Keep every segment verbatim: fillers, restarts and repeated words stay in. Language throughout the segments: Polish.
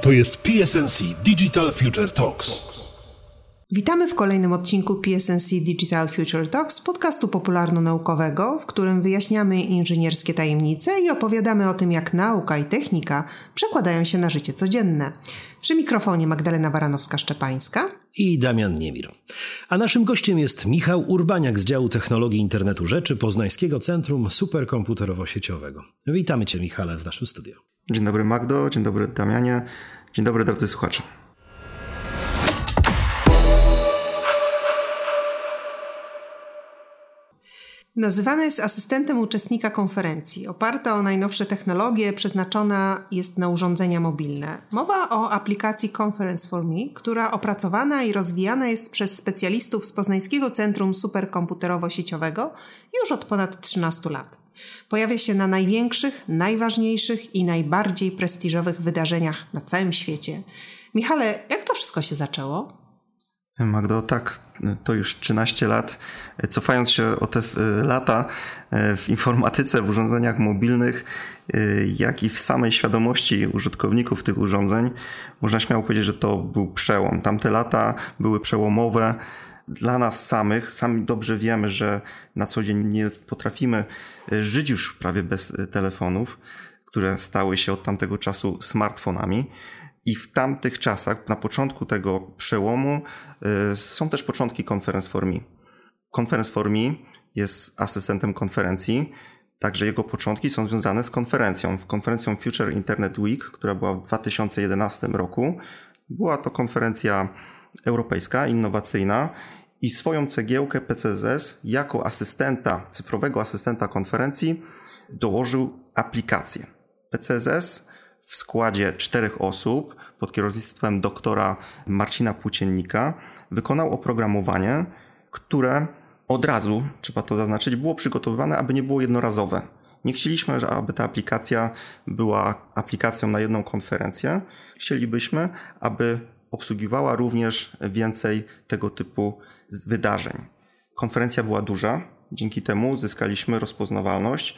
To jest P S N C Digital Future Talks. Witamy w kolejnym odcinku P S N C Digital Future Talks, podcastu popularno-naukowego, w którym wyjaśniamy inżynierskie tajemnice i opowiadamy o tym, jak nauka i technika przekładają się na życie codzienne. Przy mikrofonie Magdalena Baranowska-Szczepańska i Damian Niemir. A naszym gościem jest Michał Urbaniak z działu Technologii Internetu Rzeczy Poznańskiego Centrum Superkomputerowo-Sieciowego. Witamy Cię, Michale, w naszym studiu. Dzień dobry, Magdo, dzień dobry, Damianie, dzień dobry, drodzy słuchacze. Nazywana jest asystentem uczestnika konferencji. Oparta o najnowsze technologie, przeznaczona jest na urządzenia mobilne. Mowa o aplikacji Conference for Me, która opracowana i rozwijana jest przez specjalistów z Poznańskiego Centrum Superkomputerowo-Sieciowego już od ponad trzynastu lat. Pojawia się na największych, najważniejszych i najbardziej prestiżowych wydarzeniach na całym świecie. Michale, jak to wszystko się zaczęło? Magdo, tak, to już trzynaście lat. Cofając się o te lata w informatyce, w urządzeniach mobilnych, jak i w samej świadomości użytkowników tych urządzeń, można śmiało powiedzieć, że to był przełom. Tamte lata były przełomowe dla nas samych. Sami dobrze wiemy, że na co dzień nie potrafimy żyć już prawie bez telefonów, które stały się od tamtego czasu smartfonami. I w tamtych czasach, na początku tego przełomu, y, są też początki Conference for Me. Conference for Me jest asystentem konferencji, także jego początki są związane z konferencją. W konferencją Future Internet Week, która była w dwa tysiące jedenastym roku. Była to konferencja europejska, innowacyjna i swoją cegiełkę P C Z S jako asystenta, cyfrowego asystenta konferencji dołożył aplikację. P C Z S w składzie czterech osób pod kierownictwem doktora Marcina Płóciennika wykonał oprogramowanie, które od razu, trzeba to zaznaczyć, było przygotowywane, aby nie było jednorazowe. Nie chcieliśmy, aby ta aplikacja była aplikacją na jedną konferencję. Chcielibyśmy, aby obsługiwała również więcej tego typu wydarzeń. Konferencja była duża, dzięki temu zyskaliśmy rozpoznawalność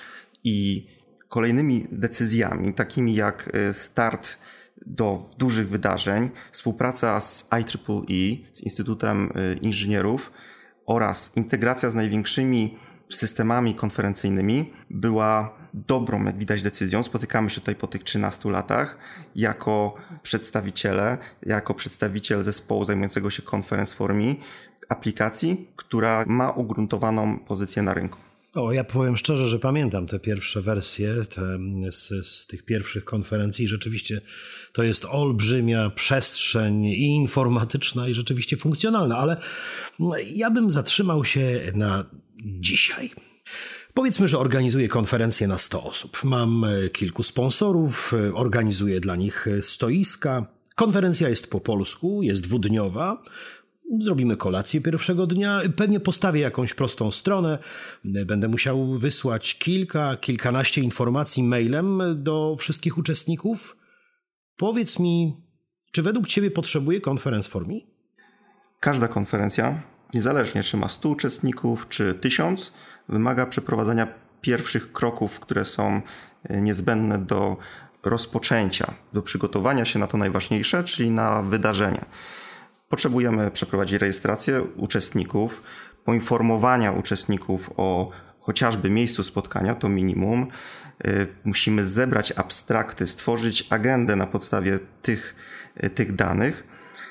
i kolejnymi decyzjami, takimi jak start do dużych wydarzeń, współpraca z I triple E, z Instytutem Inżynierów oraz integracja z największymi systemami konferencyjnymi była dobrą, jak widać, decyzją. Spotykamy się tutaj po tych trzynastu latach jako przedstawiciele, jako przedstawiciel zespołu zajmującego się Conference for Me, aplikacji, która ma ugruntowaną pozycję na rynku. O, ja powiem szczerze, że pamiętam te pierwsze wersje te, z, z tych pierwszych konferencji. Rzeczywiście to jest olbrzymia przestrzeń i informatyczna, i rzeczywiście funkcjonalna, ale ja bym zatrzymał się na dzisiaj. Powiedzmy, że organizuję konferencję na sto osób. Mam kilku sponsorów, organizuję dla nich stoiska. Konferencja jest po polsku, jest dwudniowa. Zrobimy kolację pierwszego dnia, pewnie postawię jakąś prostą stronę, będę musiał wysłać kilka, kilkanaście informacji mailem do wszystkich uczestników. Powiedz mi, czy według Ciebie potrzebuje Conference for Me? Każda konferencja, niezależnie czy ma stu uczestników, czy tysiąc, wymaga przeprowadzenia pierwszych kroków, które są niezbędne do rozpoczęcia, do przygotowania się na to najważniejsze, czyli na wydarzenie. Potrzebujemy przeprowadzić rejestrację uczestników, poinformowania uczestników o chociażby miejscu spotkania, to minimum. Musimy zebrać abstrakty, stworzyć agendę na podstawie tych, tych danych.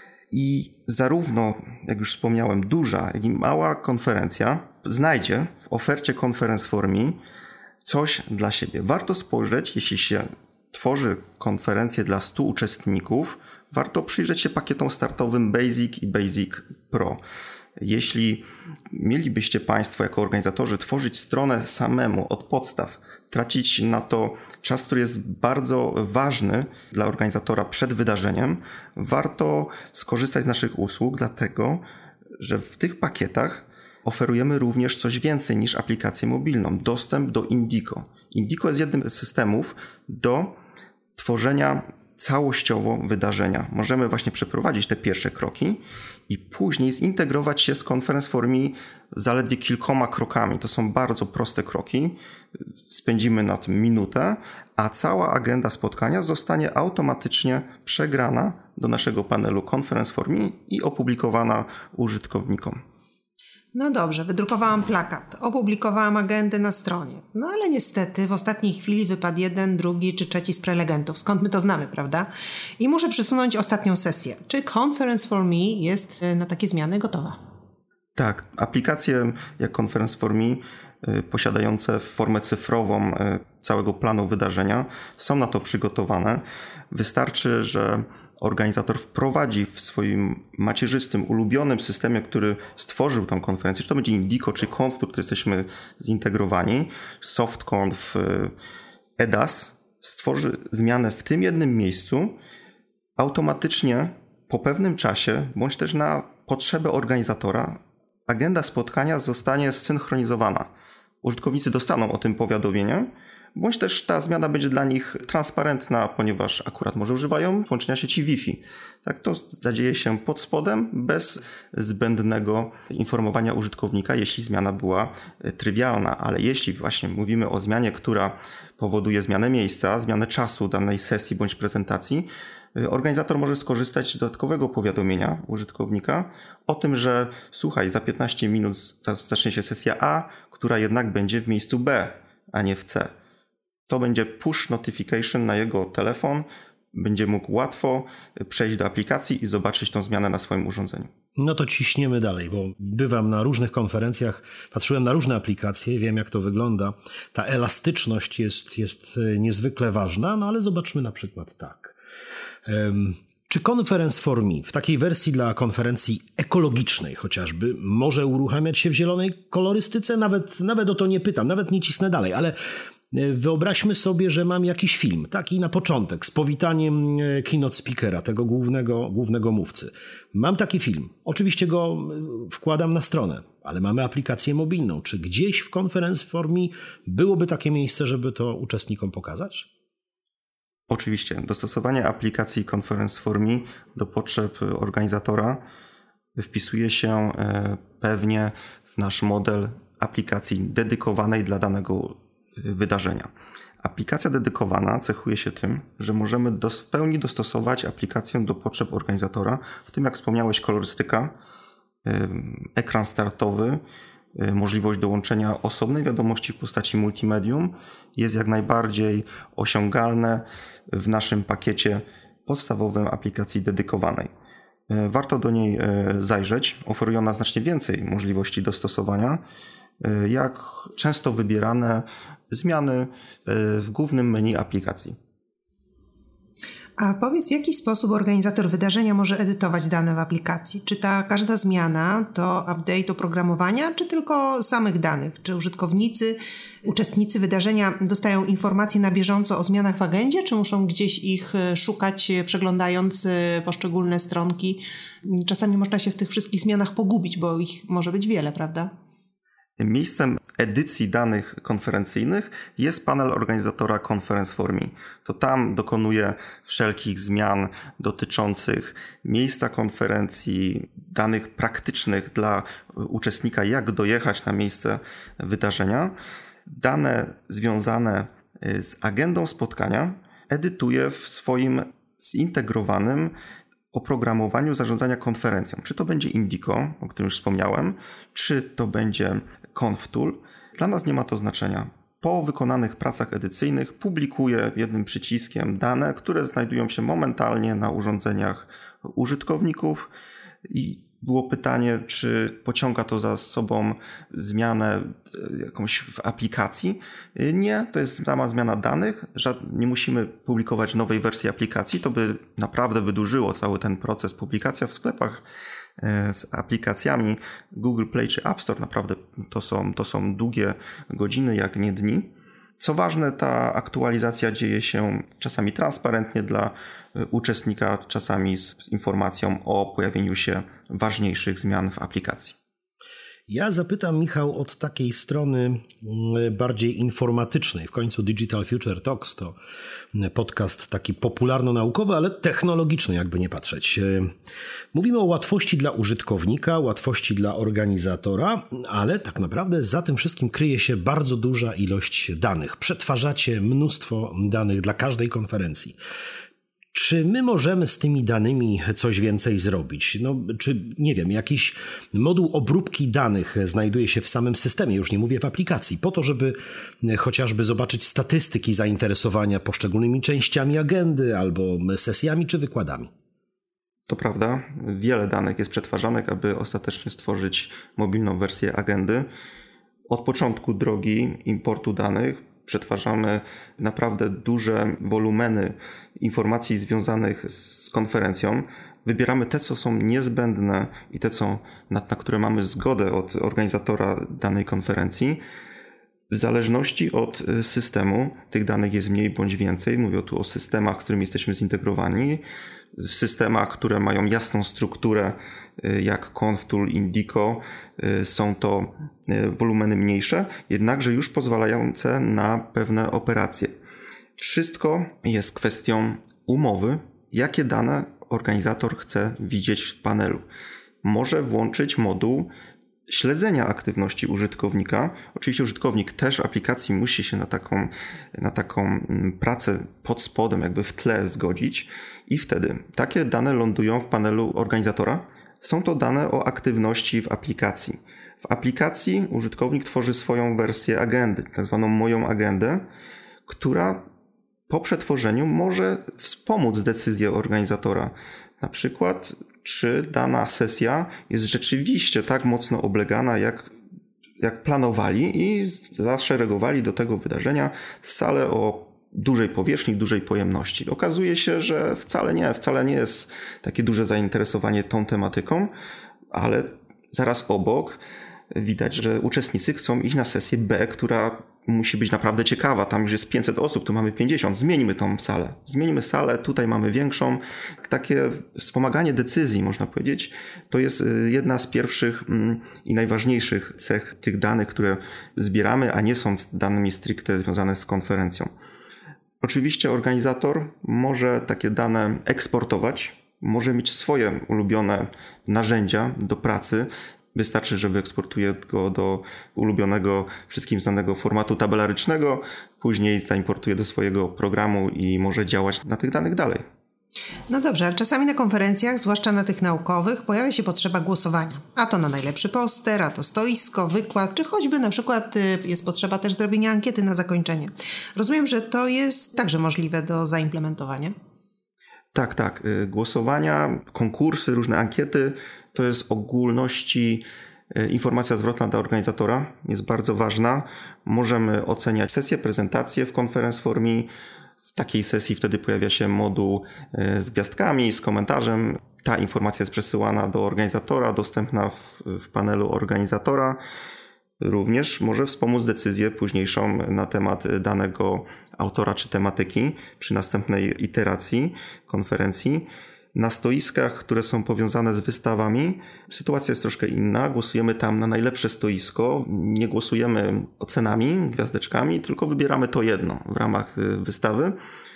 I zarówno, jak już wspomniałem, duża, jak i mała konferencja znajdzie w ofercie Conference for Me coś dla siebie. Warto spojrzeć, jeśli się tworzy konferencję dla stu uczestników, warto przyjrzeć się pakietom startowym Basic i Basic Pro. Jeśli mielibyście Państwo jako organizatorzy tworzyć stronę samemu od podstaw, tracić na to czas, który jest bardzo ważny dla organizatora przed wydarzeniem, warto skorzystać z naszych usług, dlatego że w tych pakietach oferujemy również coś więcej niż aplikację mobilną. Dostęp do Indico. Indico jest jednym z systemów do tworzenia całościowo wydarzenia. Możemy właśnie przeprowadzić te pierwsze kroki i później zintegrować się z Conference for Me zaledwie kilkoma krokami. To są bardzo proste kroki. Spędzimy na tym minutę, a cała agenda spotkania zostanie automatycznie przegrana do naszego panelu Conference for Me i opublikowana użytkownikom. No dobrze, wydrukowałam plakat, opublikowałam agendę na stronie. No ale niestety w ostatniej chwili wypadł jeden, drugi czy trzeci z prelegentów. Skąd my to znamy, prawda? I muszę przesunąć ostatnią sesję. Czy Conference for Me jest na takie zmiany gotowa? Tak, aplikacje jak Conference for Me posiadające formę cyfrową całego planu wydarzenia są na to przygotowane. Wystarczy, że organizator wprowadzi w swoim macierzystym, ulubionym systemie, który stworzył tą konferencję, czy to będzie Indico, czy Conf, w który jesteśmy zintegrowani, SoftConf, E D A S, stworzy zmianę w tym jednym miejscu, automatycznie po pewnym czasie, bądź też na potrzebę organizatora, agenda spotkania zostanie zsynchronizowana. Użytkownicy dostaną o tym powiadomienie, bądź też ta zmiana będzie dla nich transparentna, ponieważ akurat może używają połączenia sieci Wi-Fi. Tak, to zadzieje się pod spodem, bez zbędnego informowania użytkownika, jeśli zmiana była trywialna. Ale jeśli właśnie mówimy o zmianie, która powoduje zmianę miejsca, zmianę czasu danej sesji bądź prezentacji, organizator może skorzystać z dodatkowego powiadomienia użytkownika o tym, że słuchaj, za piętnaście minut zacznie się sesja A, która jednak będzie w miejscu B, a nie w C. To będzie push notification na jego telefon, będzie mógł łatwo przejść do aplikacji i zobaczyć tą zmianę na swoim urządzeniu. No to ciśniemy dalej, bo bywam na różnych konferencjach, patrzyłem na różne aplikacje, wiem jak to wygląda. Ta elastyczność jest, jest niezwykle ważna, no ale zobaczmy na przykład tak. Um, Czy Conference for Me w takiej wersji dla konferencji ekologicznej chociażby może uruchamiać się w zielonej kolorystyce? Nawet, nawet o to nie pytam, nawet nie cisnę dalej, ale wyobraźmy sobie, że mam jakiś film, taki na początek, z powitaniem keynote speakera, tego głównego, głównego mówcy. Mam taki film, oczywiście go wkładam na stronę, ale mamy aplikację mobilną. Czy gdzieś w Conference for Me byłoby takie miejsce, żeby to uczestnikom pokazać? Oczywiście. Dostosowanie aplikacji Conference for Me do potrzeb organizatora wpisuje się pewnie w nasz model aplikacji dedykowanej dla danego wydarzenia. Aplikacja dedykowana cechuje się tym, że możemy do, w pełni dostosować aplikację do potrzeb organizatora, w tym jak wspomniałeś kolorystyka, ekran startowy, możliwość dołączenia osobnej wiadomości w postaci multimedium jest jak najbardziej osiągalne w naszym pakiecie podstawowym aplikacji dedykowanej. Warto do niej zajrzeć. Oferuje ona znacznie więcej możliwości dostosowania, jak często wybierane zmiany w głównym menu aplikacji. A powiedz, w jaki sposób organizator wydarzenia może edytować dane w aplikacji? Czy ta każda zmiana to update oprogramowania, czy tylko samych danych? Czy użytkownicy, uczestnicy wydarzenia dostają informacje na bieżąco o zmianach w agendzie, czy muszą gdzieś ich szukać, przeglądając poszczególne stronki? Czasami można się w tych wszystkich zmianach pogubić, bo ich może być wiele, prawda? Miejscem edycji danych konferencyjnych jest panel organizatora Conference for Me. To tam dokonuje wszelkich zmian dotyczących miejsca konferencji, danych praktycznych dla uczestnika, jak dojechać na miejsce wydarzenia. Dane związane z agendą spotkania edytuje w swoim zintegrowanym oprogramowaniu zarządzania konferencją. Czy to będzie Indico, o którym już wspomniałem, czy to będzie ConfTool. Dla nas nie ma to znaczenia. Po wykonanych pracach edycyjnych publikuję jednym przyciskiem dane, które znajdują się momentalnie na urządzeniach użytkowników i było pytanie, czy pociąga to za sobą zmianę jakąś w aplikacji. Nie, to jest sama zmiana danych. Nie musimy publikować nowej wersji aplikacji. To by naprawdę wydłużyło cały ten proces. Publikacja w sklepach z aplikacjami Google Play czy App Store naprawdę to są, to są długie godziny, jak nie dni. Co ważne, ta aktualizacja dzieje się czasami transparentnie dla uczestnika, czasami z informacją o pojawieniu się ważniejszych zmian w aplikacji. Ja zapytam, Michał, od takiej strony bardziej informatycznej. W końcu Digital Future Talks to podcast taki popularno-naukowy, ale technologiczny, jakby nie patrzeć. Mówimy o łatwości dla użytkownika, łatwości dla organizatora, ale tak naprawdę za tym wszystkim kryje się bardzo duża ilość danych. Przetwarzacie mnóstwo danych dla każdej konferencji. Czy my możemy z tymi danymi coś więcej zrobić? No, czy, nie wiem, jakiś moduł obróbki danych znajduje się w samym systemie, już nie mówię w aplikacji, po to, żeby chociażby zobaczyć statystyki zainteresowania poszczególnymi częściami agendy albo sesjami czy wykładami? To prawda, wiele danych jest przetwarzanych, aby ostatecznie stworzyć mobilną wersję agendy. Od początku drogi importu danych przetwarzamy naprawdę duże wolumeny informacji związanych z konferencją. Wybieramy te, co są niezbędne i te, co, na, na które mamy zgodę od organizatora danej konferencji. W zależności od systemu tych danych jest mniej bądź więcej. Mówię tu o systemach, z którymi jesteśmy zintegrowani. W systemach, które mają jasną strukturę, jak ConfTool, Indico, są to wolumeny mniejsze, jednakże już pozwalające na pewne operacje. Wszystko jest kwestią umowy, jakie dane organizator chce widzieć w panelu. Może włączyć moduł śledzenia aktywności użytkownika. Oczywiście użytkownik też w aplikacji musi się na taką, na taką pracę pod spodem, jakby w tle zgodzić i wtedy takie dane lądują w panelu organizatora. Są to dane o aktywności w aplikacji. W aplikacji użytkownik tworzy swoją wersję agendy, tak zwaną moją agendę, która po przetworzeniu może wspomóc decyzję organizatora. Na przykład, czy dana sesja jest rzeczywiście tak mocno oblegana, jak, jak planowali i zaszeregowali do tego wydarzenia salę o dużej powierzchni, dużej pojemności. Okazuje się, że wcale nie, wcale nie jest takie duże zainteresowanie tą tematyką, ale zaraz obok widać, że uczestnicy chcą iść na sesję B, która musi być naprawdę ciekawa. Tam już jest pięćset osób, tu mamy pięćdziesiąt. Zmieńmy tą salę. Zmieńmy salę, tutaj mamy większą. Takie wspomaganie decyzji, można powiedzieć, to jest jedna z pierwszych i najważniejszych cech tych danych, które zbieramy, a nie są danymi stricte związane z konferencją. Oczywiście organizator może takie dane eksportować, może mieć swoje ulubione narzędzia do pracy. Wystarczy, że wyeksportuje go do ulubionego, wszystkim znanego formatu tabelarycznego, później zaimportuje do swojego programu i może działać na tych danych dalej. No dobrze, ale czasami na konferencjach, zwłaszcza na tych naukowych, pojawia się potrzeba głosowania. A to na najlepszy poster, a to stoisko, wykład, czy choćby na przykład jest potrzeba też zrobienia ankiety na zakończenie. Rozumiem, że to jest także możliwe do zaimplementowania. Tak, tak. Głosowania, konkursy, różne ankiety to jest ogólności informacja zwrotna dla organizatora. Jest bardzo ważna. Możemy oceniać sesję, prezentację w Conference for Me. W takiej sesji wtedy pojawia się moduł z gwiazdkami, z komentarzem. Ta informacja jest przesyłana do organizatora, dostępna w, w panelu organizatora. Również może wspomóc decyzję późniejszą na temat danego autora czy tematyki przy następnej iteracji konferencji. Na stoiskach, które są powiązane z wystawami, sytuacja jest troszkę inna. Głosujemy tam na najlepsze stoisko. Nie głosujemy ocenami, gwiazdeczkami, tylko wybieramy to jedno w ramach wystawy.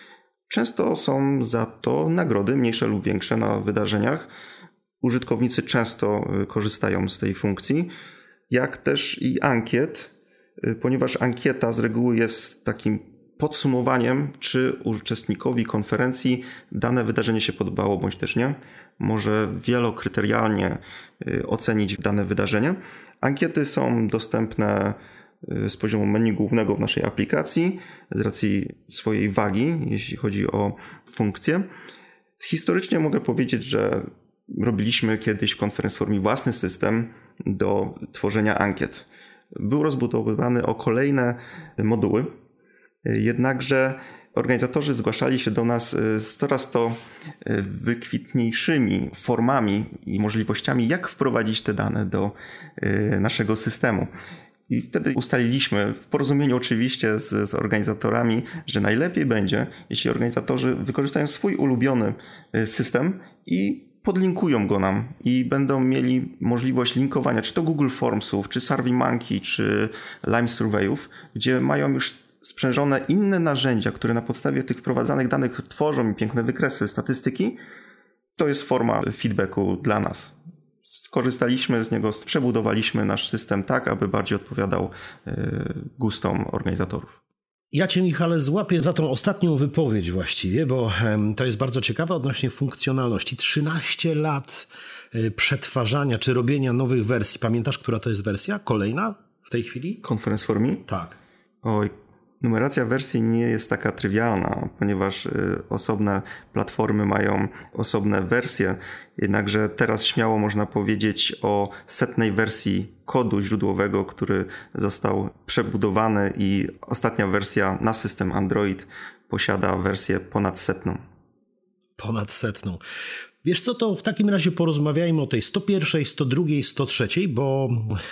Często są za to nagrody, mniejsze lub większe na wydarzeniach. Użytkownicy często korzystają z tej funkcji, jak też i ankiet, ponieważ ankieta z reguły jest takim podsumowaniem, czy uczestnikowi konferencji dane wydarzenie się podobało, bądź też nie. Może wielokryterialnie ocenić dane wydarzenie. Ankiety są dostępne z poziomu menu głównego w naszej aplikacji z racji swojej wagi, jeśli chodzi o funkcje. Historycznie mogę powiedzieć, że robiliśmy kiedyś w Conference for Me własny system do tworzenia ankiet. Był rozbudowywany o kolejne moduły, jednakże organizatorzy zgłaszali się do nas z coraz to wykwitniejszymi formami i możliwościami, jak wprowadzić te dane do naszego systemu. I wtedy ustaliliśmy, w porozumieniu oczywiście z, z organizatorami, że najlepiej będzie, jeśli organizatorzy wykorzystają swój ulubiony system i podlinkują go nam i będą mieli możliwość linkowania, czy to Google Formsów, czy SurveyMonkey, czy Lime Surveyów, gdzie mają już sprzężone inne narzędzia, które na podstawie tych wprowadzanych danych tworzą mi piękne wykresy, statystyki. To jest forma feedbacku dla nas. Skorzystaliśmy z niego, przebudowaliśmy nasz system tak, aby bardziej odpowiadał gustom organizatorów. Ja cię, Michale, złapię za tą ostatnią wypowiedź właściwie, bo to jest bardzo ciekawe odnośnie funkcjonalności. trzynaście lat przetwarzania czy robienia nowych wersji. Pamiętasz, która to jest wersja? Kolejna w tej chwili? Conference for Me? Tak. Oj, numeracja wersji nie jest taka trywialna, ponieważ osobne platformy mają osobne wersje, jednakże teraz śmiało można powiedzieć o setnej wersji kodu źródłowego, który został przebudowany i ostatnia wersja na system Android posiada wersję ponad setną. Ponad setną. Wiesz co, to w takim razie porozmawiajmy o tej sto pierwszej, sto drugiej, sto trzeciej, bo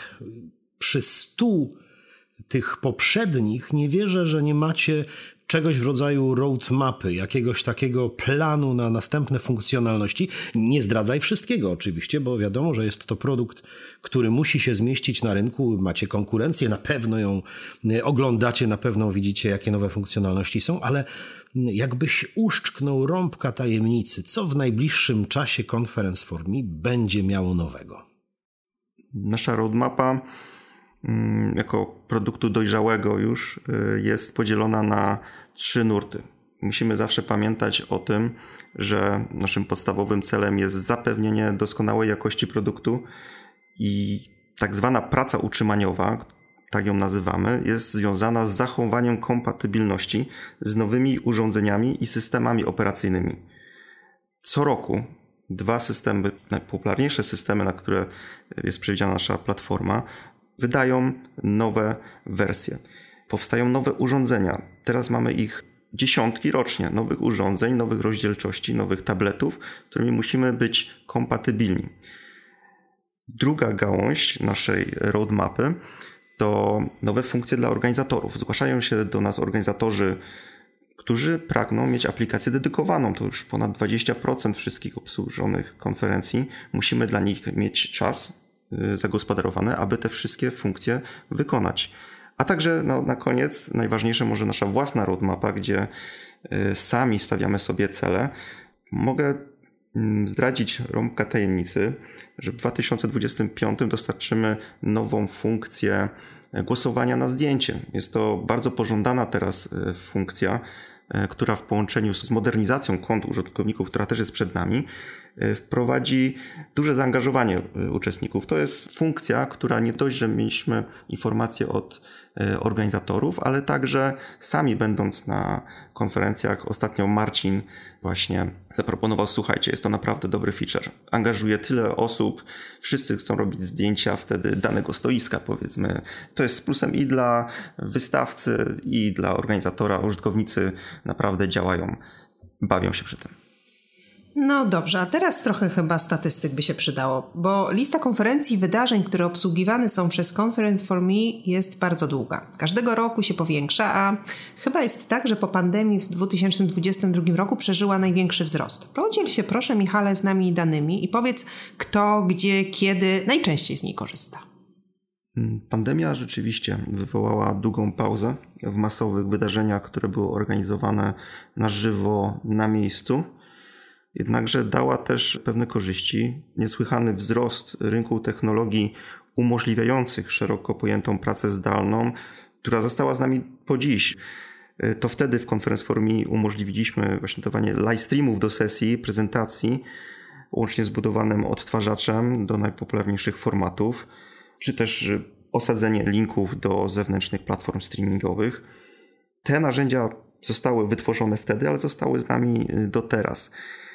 przy stu tych poprzednich nie wierzę, że nie macie czegoś w rodzaju roadmapy, jakiegoś takiego planu na następne funkcjonalności. Nie zdradzaj wszystkiego oczywiście, bo wiadomo, że jest to produkt, który musi się zmieścić na rynku. Macie konkurencję, na pewno ją oglądacie, na pewno widzicie, jakie nowe funkcjonalności są, ale jakbyś uszczknął rąbka tajemnicy, co w najbliższym czasie Conference for Me będzie miało nowego? Nasza roadmapa jako produktu dojrzałego już jest podzielona na trzy nurty. Musimy zawsze pamiętać o tym, że naszym podstawowym celem jest zapewnienie doskonałej jakości produktu i tak zwana praca utrzymaniowa, tak ją nazywamy, jest związana z zachowaniem kompatybilności z nowymi urządzeniami i systemami operacyjnymi. Co roku dwa systemy, najpopularniejsze systemy, na które jest przewidziana nasza platforma, wydają nowe wersje. Powstają nowe urządzenia. Teraz mamy ich dziesiątki rocznie. Nowych urządzeń, nowych rozdzielczości, nowych tabletów, z którymi musimy być kompatybilni. Druga gałąź naszej roadmapy to nowe funkcje dla organizatorów. Zgłaszają się do nas organizatorzy, którzy pragną mieć aplikację dedykowaną. To już ponad dwadzieścia procent wszystkich obsłużonych konferencji. Musimy dla nich mieć czas zagospodarowany, aby te wszystkie funkcje wykonać. A także no, na koniec najważniejsze może nasza własna roadmapa, gdzie y, sami stawiamy sobie cele. Mogę y, zdradzić rąbka tajemnicy, że w dwa tysiące dwudziestym piątym dostarczymy nową funkcję głosowania na zdjęcie. Jest to bardzo pożądana teraz y, funkcja, y, która w połączeniu z modernizacją kont użytkowników, która też jest przed nami, wprowadzi duże zaangażowanie uczestników. To jest funkcja, która nie dość, że mieliśmy informacje od organizatorów, ale także sami będąc na konferencjach, ostatnio Marcin właśnie zaproponował, słuchajcie, jest to naprawdę dobry feature. Angażuje tyle osób, wszyscy chcą robić zdjęcia wtedy danego stoiska, powiedzmy. To jest plusem i dla wystawcy, i dla organizatora. Użytkownicy naprawdę działają, bawią się przy tym. No dobrze, a teraz trochę chyba statystyk by się przydało, bo lista konferencji i wydarzeń, które obsługiwane są przez Conference for Me jest bardzo długa. Każdego roku się powiększa, a chyba jest tak, że po pandemii w dwa tysiące dwudziestym drugim roku przeżyła największy wzrost. Podziel się proszę, Michale, z nami danymi i powiedz, kto, gdzie, kiedy najczęściej z niej korzysta. Pandemia rzeczywiście wywołała długą pauzę w masowych wydarzeniach, które były organizowane na żywo, na miejscu. Jednakże dała też pewne korzyści. Niesłychany wzrost rynku technologii umożliwiających szeroko pojętą pracę zdalną, która została z nami po dziś. To wtedy w Conference for Me umożliwiliśmy właśnie dawanie live streamów do sesji, prezentacji, łącznie z budowanym odtwarzaczem do najpopularniejszych formatów, czy też osadzenie linków do zewnętrznych platform streamingowych. Te narzędzia zostały wytworzone wtedy, ale zostały z nami do teraz.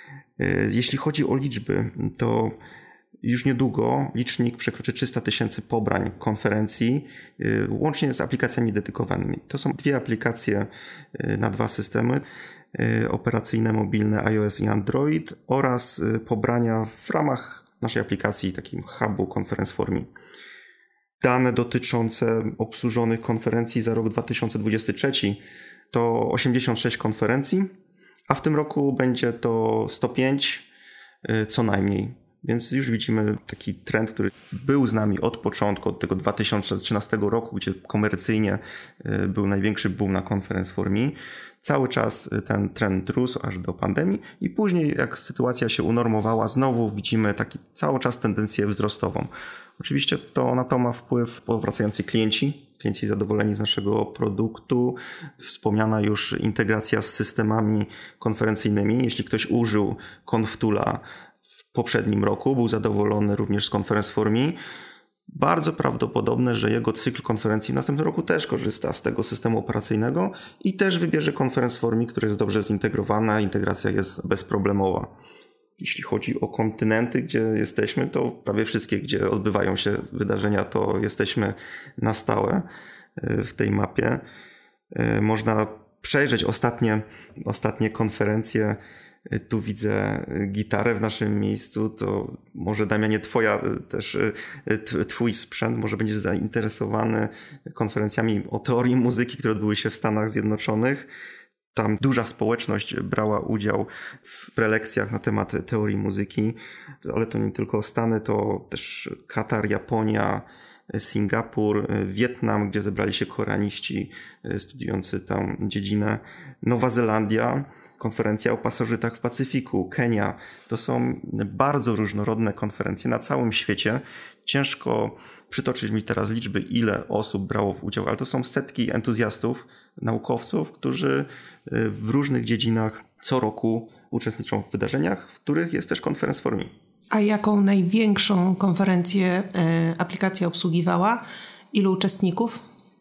Jeśli chodzi o liczby, to już niedługo licznik przekroczy trzysta tysięcy pobrań konferencji, łącznie z aplikacjami dedykowanymi. To są dwie aplikacje na dwa systemy operacyjne, mobilne iOS i Android oraz pobrania w ramach naszej aplikacji, takim hubu Conference for Me. Dane dotyczące obsłużonych konferencji za rok dwa tysiące dwudziesty trzeci to osiemdziesiąt sześć konferencji, a w tym roku będzie to sto pięć co najmniej. Więc już widzimy taki trend, który był z nami od początku, od tego dwa tysiące trzynastego roku, gdzie komercyjnie był największy boom na Conference for Me. Cały czas ten trend rósł aż do pandemii i później jak sytuacja się unormowała, znowu widzimy taki cały czas tendencję wzrostową. Oczywiście to na to ma wpływ powracający klienci, klienci zadowoleni z naszego produktu, wspomniana już integracja z systemami konferencyjnymi. Jeśli ktoś użył ConfToola w poprzednim roku, był zadowolony również z Conference for Me, bardzo prawdopodobne, że jego cykl konferencji w następnym roku też korzysta z tego systemu operacyjnego i też wybierze Conference for Me, która jest dobrze zintegrowana, integracja jest bezproblemowa. Jeśli chodzi o kontynenty, gdzie jesteśmy, to prawie wszystkie, gdzie odbywają się wydarzenia, to jesteśmy na stałe w tej mapie. Można przejrzeć ostatnie, ostatnie konferencje. Tu widzę gitarę w naszym miejscu, to może Damianie twoja też, twój sprzęt, może będziesz zainteresowany konferencjami o teorii muzyki, które odbyły się w Stanach Zjednoczonych. Tam duża społeczność brała udział w prelekcjach na temat teorii muzyki, ale to nie tylko Stany, to też Katar, Japonia, Singapur, Wietnam, gdzie zebrali się koreaniści studiujący tam dziedzinę, Nowa Zelandia, konferencja o pasożytach w Pacyfiku, Kenia. To są bardzo różnorodne konferencje na całym świecie. Ciężko przytoczyć mi teraz liczby, ile osób brało w udział, ale to są setki entuzjastów, naukowców, którzy w różnych dziedzinach co roku uczestniczą w wydarzeniach, w których jest też Conference for Me. A jaką największą konferencję y, aplikacja obsługiwała? Ilu uczestników?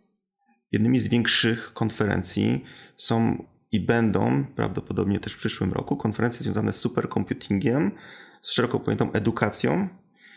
Jednymi z większych konferencji są i będą prawdopodobnie też w przyszłym roku konferencje związane z supercomputingiem, z szeroko pojętą edukacją,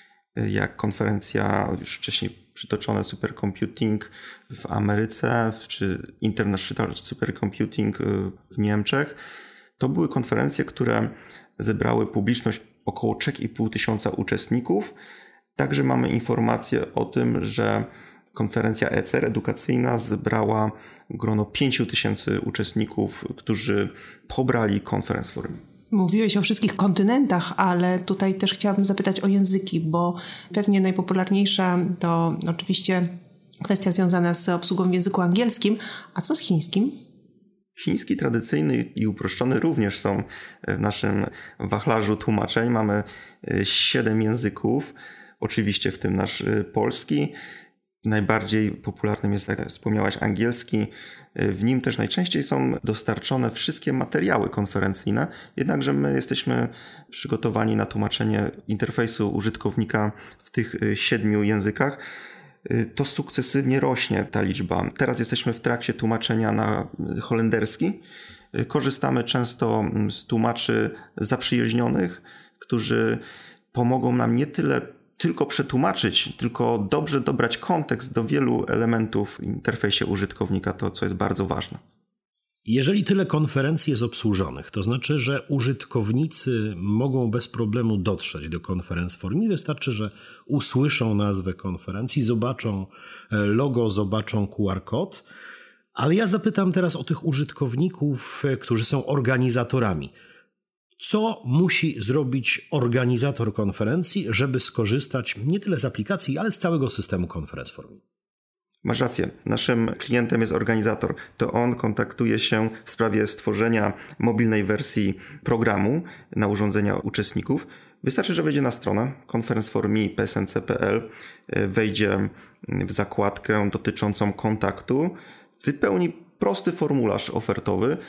jak konferencja już wcześniej przytoczone Supercomputing w Ameryce, czy International Supercomputing w Niemczech. To były konferencje, które zebrały publiczność około trzy i pół tysiąca uczestników. Także mamy informację o tym, że konferencja E C R edukacyjna zebrała grono pięć tysięcy uczestników, którzy pobrali Conference for Me. Mówiłeś o wszystkich kontynentach, ale tutaj też chciałabym zapytać o języki, bo pewnie najpopularniejsza to oczywiście kwestia związana z obsługą w języku angielskim. A co z chińskim? Chiński tradycyjny i uproszczony również są w naszym wachlarzu tłumaczeń. Mamy siedem języków, oczywiście w tym nasz polski. Najbardziej popularnym jest, jak wspomniałaś, angielski. W nim też najczęściej są dostarczone wszystkie materiały konferencyjne, jednakże my jesteśmy przygotowani na tłumaczenie interfejsu użytkownika w tych siedmiu językach. To sukcesywnie rośnie ta liczba. Teraz jesteśmy w trakcie tłumaczenia na holenderski. Korzystamy często z tłumaczy zaprzyjaźnionych, którzy pomogą nam nie tyle tylko przetłumaczyć, tylko dobrze dobrać kontekst do wielu elementów w interfejsie użytkownika, to co jest bardzo ważne. Jeżeli tyle konferencji jest obsłużonych, to znaczy, że użytkownicy mogą bez problemu dotrzeć do Conference for Me. Wystarczy, że usłyszą nazwę konferencji, zobaczą logo, zobaczą Q R kod. Ale ja zapytam teraz o tych użytkowników, którzy są organizatorami. Co musi zrobić organizator konferencji, żeby skorzystać nie tyle z aplikacji, ale z całego systemu Conference for Me? Masz rację. Naszym klientem jest organizator. To on kontaktuje się w sprawie stworzenia mobilnej wersji programu na urządzenia uczestników. Wystarczy, że wejdzie na stronę conference for me kropka p s n c kropka p l, wejdzie w zakładkę dotyczącą kontaktu, wypełni prosty formularz ofertowy.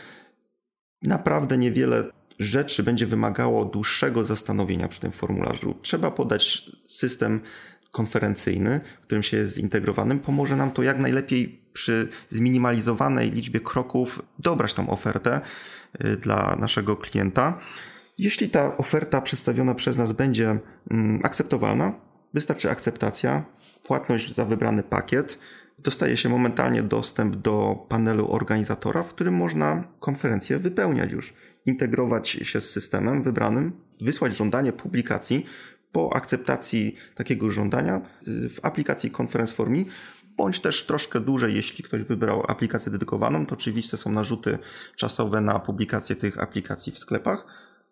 Naprawdę niewiele rzeczy będzie wymagało dłuższego zastanowienia przy tym formularzu. Trzeba podać system konferencyjny, w którym się jest zintegrowanym. Pomoże nam to jak najlepiej przy zminimalizowanej liczbie kroków dobrać tą ofertę dla naszego klienta. Jeśli ta oferta przedstawiona przez nas będzie akceptowalna, wystarczy akceptacja, płatność za wybrany pakiet. Dostaje się momentalnie dostęp do panelu organizatora, w którym można konferencję wypełniać już, integrować się z systemem wybranym, wysłać żądanie publikacji. Po akceptacji takiego żądania w aplikacji Conference for Me, bądź też troszkę dłużej, jeśli ktoś wybrał aplikację dedykowaną, to oczywiście są narzuty czasowe na publikację tych aplikacji w sklepach.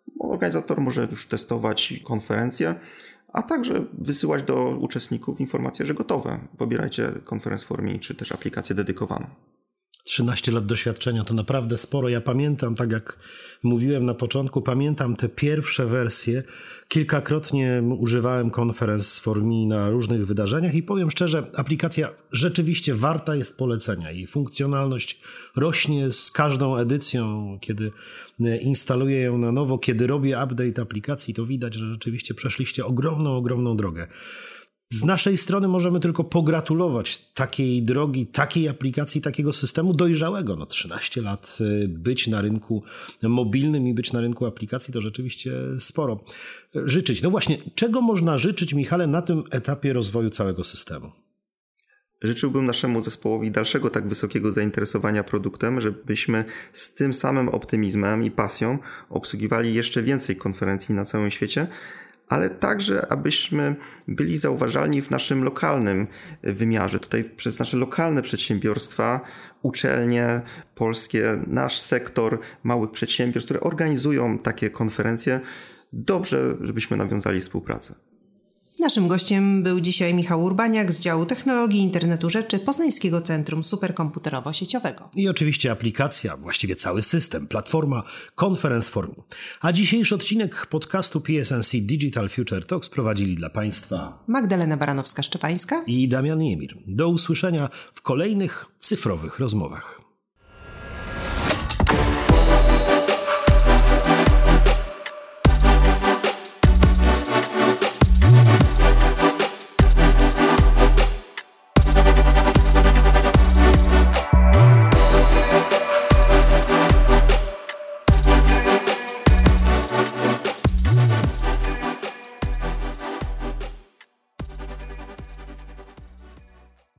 Organizator może już testować konferencję, a także wysyłać do uczestników informacje, że gotowe. Pobierajcie Conference for Me, czy też aplikację dedykowaną. trzynaście lat doświadczenia to naprawdę sporo. Ja pamiętam, tak jak mówiłem na początku, pamiętam te pierwsze wersje. Kilkakrotnie używałem Conference for Me na różnych wydarzeniach i powiem szczerze, aplikacja rzeczywiście warta jest polecenia. Jej funkcjonalność rośnie z każdą edycją. Kiedy instaluję ją na nowo, kiedy robię update aplikacji, to widać, że rzeczywiście przeszliście ogromną, ogromną drogę. Z naszej strony możemy tylko pogratulować takiej drogi, takiej aplikacji, takiego systemu dojrzałego. No trzynaście lat być na rynku mobilnym i być na rynku aplikacji to rzeczywiście sporo życzyć. No właśnie, czego można życzyć, Michale, na tym etapie rozwoju całego systemu? Życzyłbym naszemu zespołowi dalszego tak wysokiego zainteresowania produktem, żebyśmy z tym samym optymizmem i pasją obsługiwali jeszcze więcej konferencji na całym świecie, ale także abyśmy byli zauważalni w naszym lokalnym wymiarze. Tutaj przez nasze lokalne przedsiębiorstwa, uczelnie polskie, nasz sektor małych przedsiębiorstw, które organizują takie konferencje, dobrze, żebyśmy nawiązali współpracę. Naszym gościem był dzisiaj Michał Urbaniak z działu Technologii Internetu Rzeczy Poznańskiego Centrum Superkomputerowo-Sieciowego. I oczywiście aplikacja, właściwie cały system, platforma Conference for Me. A dzisiejszy odcinek podcastu P S N C Digital Future Talks prowadzili dla Państwa Magdalena Baranowska-Szczepańska i Damian Niemir. Do usłyszenia w kolejnych cyfrowych rozmowach.